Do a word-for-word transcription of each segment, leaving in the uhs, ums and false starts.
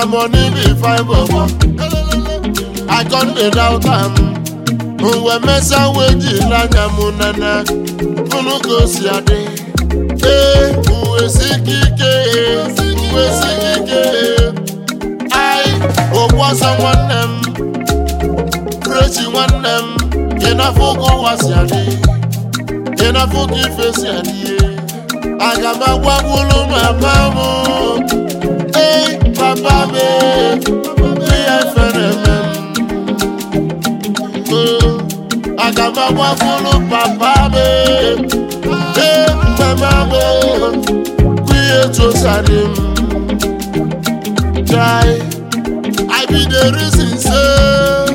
money be fine, bobo. I can't get out am. Uwe mesa weji la nyamunana. Unu go si ade. Eh, uwe sikike, uwe sikike. I owa someone them, preach one them. Ina fugo wasi ade, ina fugi face ade. Agama wagulu mamamu. Eh, papa me, me efeneme. Agama wagulu papa me. Eh, mama me, create sadim. Jai, I be the reason say,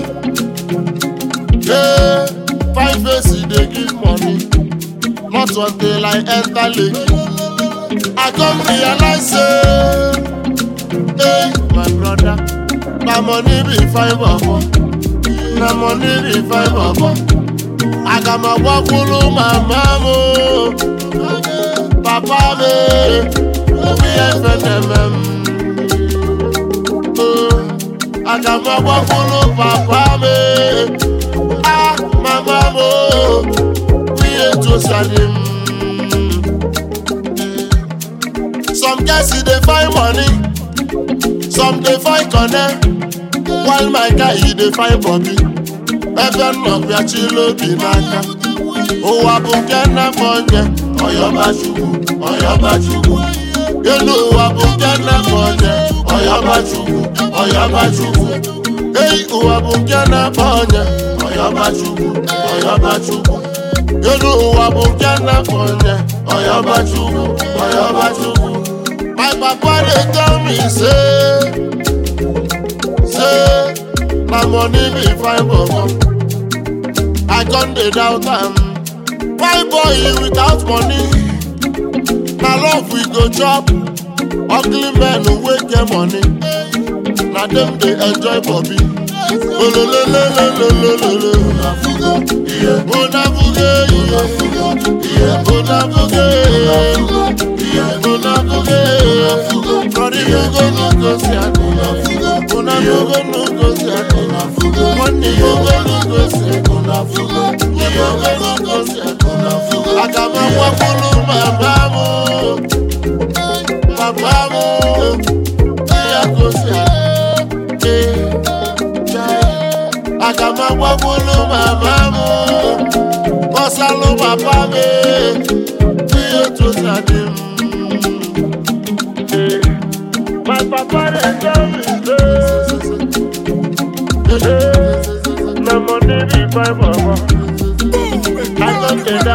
yeah, five faces they give money, not until I enter lake. I come realize say, hey, my brother, na money be five bobo, na money be five bobo. I got my wakulu my mama, papa me, me and I got my wakulu papa me, ah mama mo, we ain't to sadim. Some guys see they find money, some they find connect, while my guy he they find Bobby. Even love ya chilo binaka. Oh abukena fonje, oyo bachugu, oyo bachugu. You know abukena fonje, oyo bachugu, oyo bachugu. Hey, oh abukena fonje, oyo bachugu, oyo bachugu. You know abukena fonje, oyo bachugu, oyo bachugu. My papa they tell me say, say. My money be fine, bobo. I can't get out am. Why boy without money? My love we go chop. Ugly men who wake their money. Now them they enjoy Bobby. Oh lo lo lo lo lo lo lo. Oh na fuge, yeah. Oh na fuge, yeah. Oh na fuge. Sorry you go no go see a oh na fuge no go see a money you go no go see a fuge. You go no go see a akama wakulu mamamu, mamamu. Ya go see a akama wakulu mamamu, osalo papa me, you to sadim. My papa they tell me say, my money be five bobo. I don't get